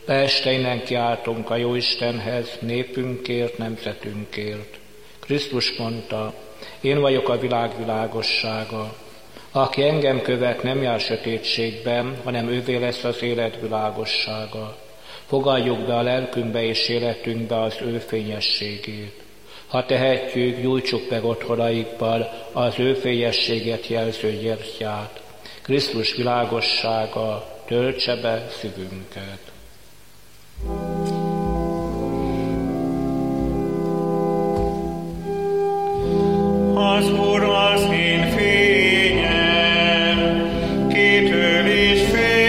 Este innen kiáltunk a Jóistenhez, népünkért, nemzetünkért. Krisztus mondta, én vagyok a világ világossága. Aki engem követ, nem jár sötétségben, hanem ővé lesz az élet világossága. Fogadjuk be a lelkünkbe és életünkbe az ő fényességét. Ha tehetjük, gyújtsuk meg otthonaikban az ő fényességet jelző gyertyát. Krisztus világossága töltse be szívünket. Az Úr az én fényem, kitől is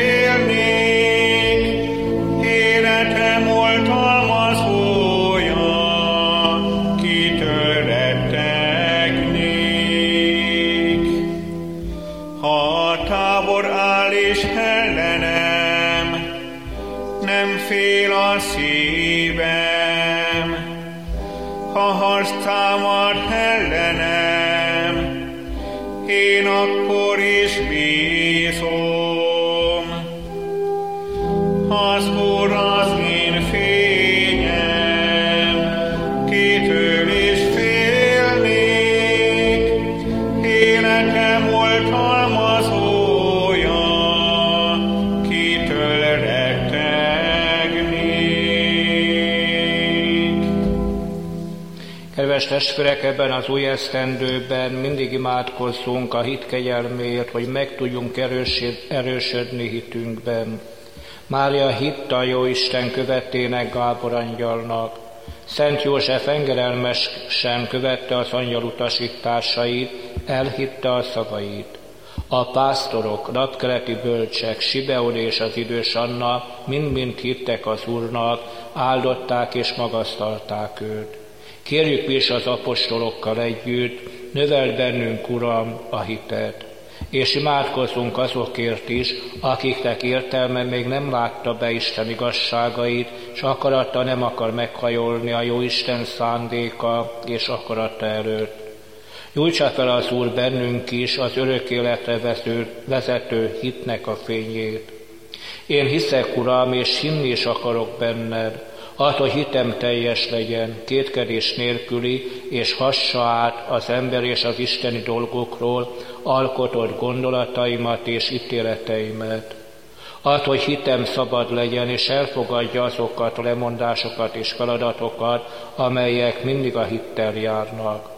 félnék, életem oltalmazója, kitől rettegnék. Ha a tábor áll és ellenem, nem fél a szívem, ha harc támad ellenem, én akkor is bízom. Az Úr az én fényem, kitől is félnék, életem oltalmazója, kitől rettegnék. Kedves testvérek, ebben az új esztendőben mindig imádkozzunk a hit kegyelméért, hogy meg tudjunk erősödni hitünkben. Mária hitt a Jóisten követének, Gábor angyalnak. Szent József engedelmesen követte az angyal utasításait, elhitte a szavait. A pásztorok, napkeleti bölcsek, Sibeon és az idős Anna mind-mind hittek az Úrnak, áldották és magasztalták őt. Kérjük mi is az apostolokkal együtt, növeld bennünk, Uram, a hitet, és imádkozzunk azokért is, akiknek értelme még nem látta be Isten igazságait, és akarata nem akar meghajolni a Jóisten szándéka és akarata előtt. Nyújtsa fel az Úr bennünk is az örök életre vezető hitnek a fényét. Én hiszek, Uram, és hinni is akarok benned. Add, hogy hitem teljes legyen, kétkedés nélküli, és hassa át az ember és az isteni dolgokról alkotott gondolataimat és ítéleteimet. Add, hogy hitem szabad legyen, és elfogadja azokat a lemondásokat és feladatokat, amelyek mindig a hittel járnak.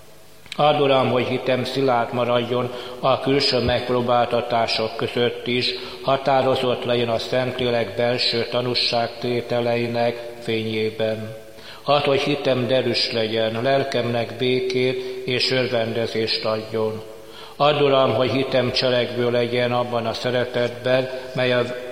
Add, Uram, hogy hitem szilárd maradjon a külső megpróbáltatások között is, határozott legyen a Szentlélek belső tanúságtételeinek fényében. Add, hogy hitem derűs legyen, lelkemnek békét és örvendezést adjon. Add, Uram, hogy hitem cselekvő legyen abban a szeretetben, mely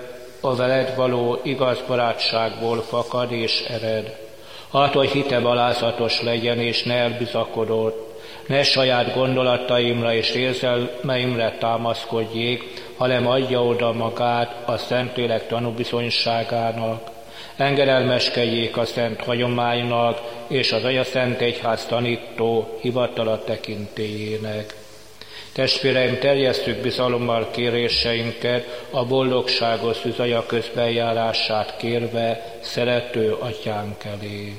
a veled való igaz barátságból fakad és ered. Add, hogy hitem alázatos legyen és ne elbizakodott. Ne saját gondolataimra és érzelmeimre támaszkodjék, hanem adja oda magát a Szentlélek tanúbizonyságának. Engedelmeskedjék a szent hagyománynak és az Atyaszent Egyház tanító hivatala tekintélyének. Testvéreim, terjesszük bizalommal kéréseinket a boldogságos szűzaja közbenjárását kérve szerető Atyánk elé.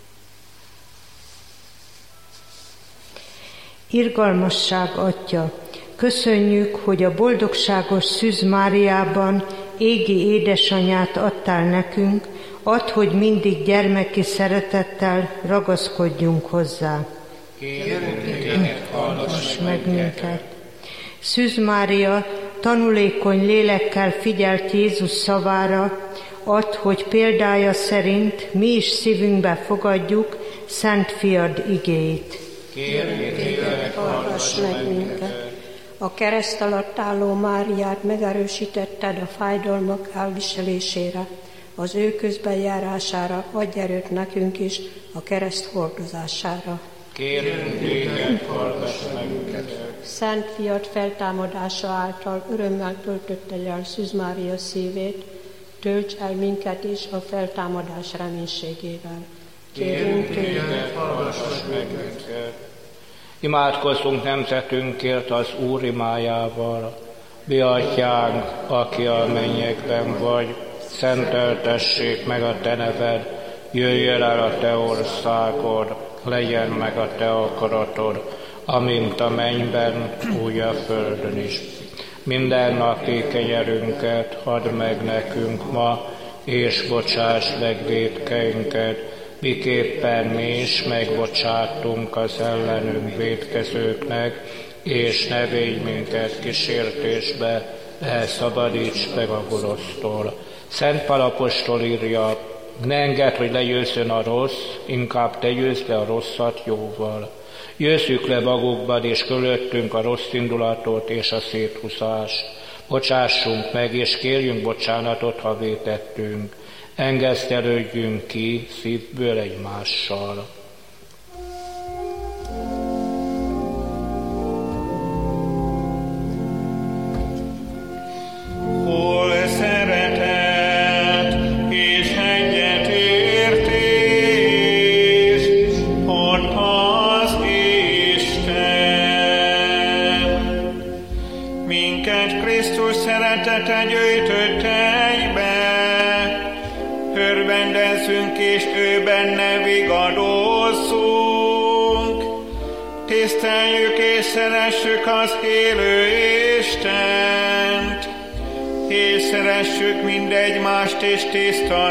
Irgalmasság Atya, köszönjük, hogy a boldogságos Szűz Máriában égi édesanyát adtál nekünk, add, hogy mindig gyermeki szeretettel ragaszkodjunk hozzá. Kérünk téged, hallgass meg minket! Szűz Mária tanulékony lélekkel figyelt Jézus szavára, add, hogy példája szerint mi is szívünkbe fogadjuk Szent Fiad igéit. Kérünk téged, hallgass meg minket! A kereszt alatt álló Máriát megerősítetted a fájdalmak elviselésére, az ő közbenjárására, adj erőt nekünk is a kereszt hordozására. Kérünk téged, hallgass meg minket! Szent Fiad feltámadása által örömmel töltötte el Szűz Mária szívét, tölts el minket is a feltámadás reménységével. Kérünk téged, hallgass meg minket! Imádkozzunk nemzetünkért az Úr imájával. Mi Atyánk, aki a mennyekben vagy, szenteltessék meg a te neved, jöjjön el a te országod, legyen meg a te akaratod, amint a mennyben, úgy a földön is. Mindennapi kenyerünket add meg nekünk ma, és bocsáss meg vétkeinket, miképpen mi is megbocsátunk az ellenünk vétkezőknek, és ne védj minket kísértésbe, de szabadíts meg a gonosztól. Szent Pál apostol írja, ne engedd, hogy legyőzzön a rossz, inkább te győzd le a rosszat jóval. Győzzük le magukban és körülöttünk a rossz indulatot és a széthúzást. Bocsássunk meg, és kérjünk bocsánatot, ha vétettünk. Engesztelődjünk ki szívből egymással. Hol szeretet és egyetértés, ott az Isten. Minket Krisztus szeretete gyűjtött egybe, örvendezzünk és ő benne vigadozzunk. Tiszteljük és szeressük az élő Istent, és szeressük mindegymást és tiszta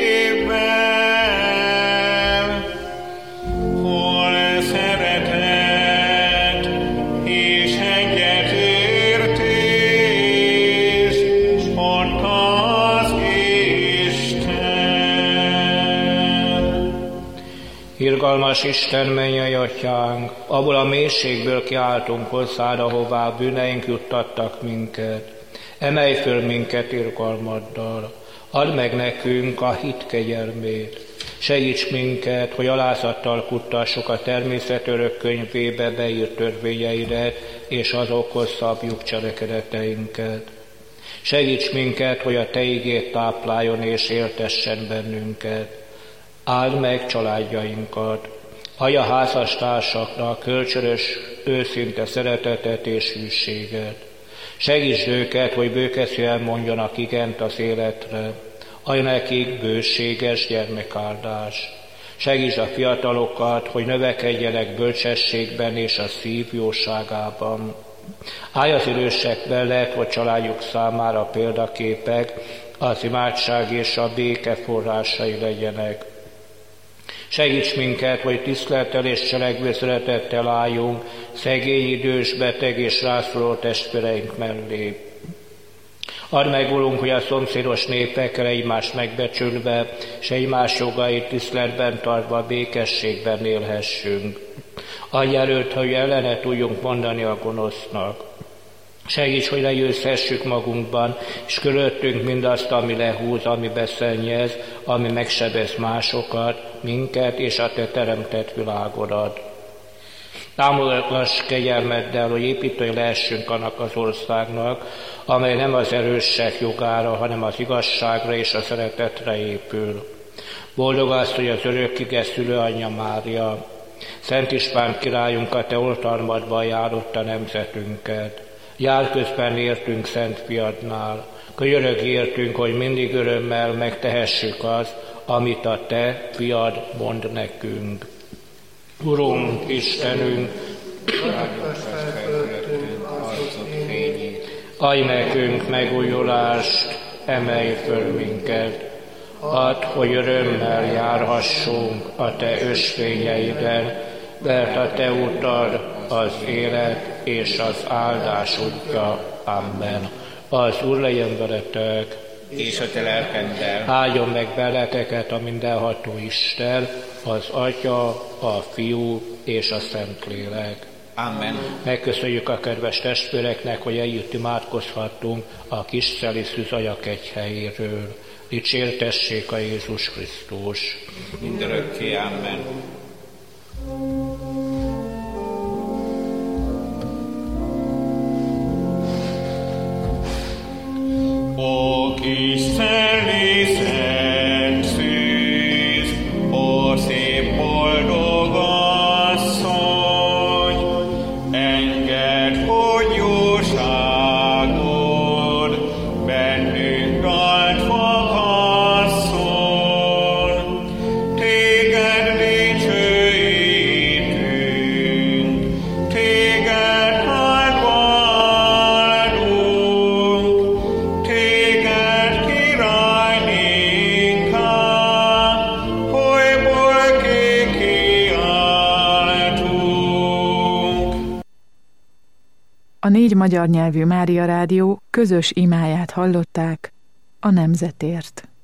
szívvel. Hol szeretet és egyetértés, ott az Isten. Irgalmas Isten, mennyei Atyánk, abból a mélységből kiáltunk hozzád, ahová bűneink juttattak minket. Emelj föl minket irgalmaddal, add meg nekünk a hit kegyelmét. Segíts minket, hogy alázattal kuttassuk a természet örök könyvébe beírt törvényeidet, és azokhoz szabjuk cselekedeteinket. Segíts minket, hogy a te igét tápláljon és éltessen bennünket. Áld meg családjainkat, adj a házastársaknak kölcsönös, őszinte szeretetet és hűséget. Segítsd őket, hogy bőkezően mondjanak igent az életre, adj nekik bőséges gyermekáldást. Segítsd a fiatalokat, hogy növekedjenek bölcsességben és a szív jóságában. Állj az idősek mellett, hogy családjuk számára példaképek, az imádság és a béke forrásai legyenek. Segíts minket, hogy tisztelettel és cselekvő szeretettel álljunk szegény, idős, beteg és rászoruló testvéreink mellé. Add meg volunk, hogy a szomszédos népekkel egymást megbecsülve, és egymás jogait tiszteletben tartva békességben élhessünk. Adj előtt, hogy ellene tudjunk mondani a gonosznak. Segíts, hogy legyőzhessük magunkban, és körülöttünk mindazt, ami lehúz, ami beszennyez, ami megsebez másokat, minket és a te teremtett világodat. Támogass kegyelmeddel, hogy építői lehessünk annak az országnak, amely nem az erősek jogára, hanem az igazságra és a szeretetre épül. Boldog az, hogy az örökkige szülőanyja Mária, Szent István királyunk a te oltalmadban járotta nemzetünket. Jár közben értünk Szent Fiadnál, könyörög értünk, hogy mindig örömmel megtehessük azt, amit a te fiad mond nekünk. Urunk, Istenünk, adj nekünk megújulást, emelj föl minket, add, hogy örömmel járhassunk a te ösvényeiden, mert a te utad az élet és az áldás útja. Amen. Az Úr legyen veletek, és a te lelkeddel. Áldjon meg beleteket a mindenható Isten, az Atya, a Fiú és a Szentlélek. Amen. Megköszönjük a kedves testvéreknek, hogy eljött imádkozhattunk a Kisceli Szűzajak egyhelyéről. Dicsértessék a Jézus Krisztus. Mindörökké. Amen. Ó kis Szeli szent szűz, ó szép boldog asszony, engedd, hogy jóságod bennünk dalt fogadjon. A 4 magyar nyelvű Mária Rádió közös imáját hallották a nemzetért.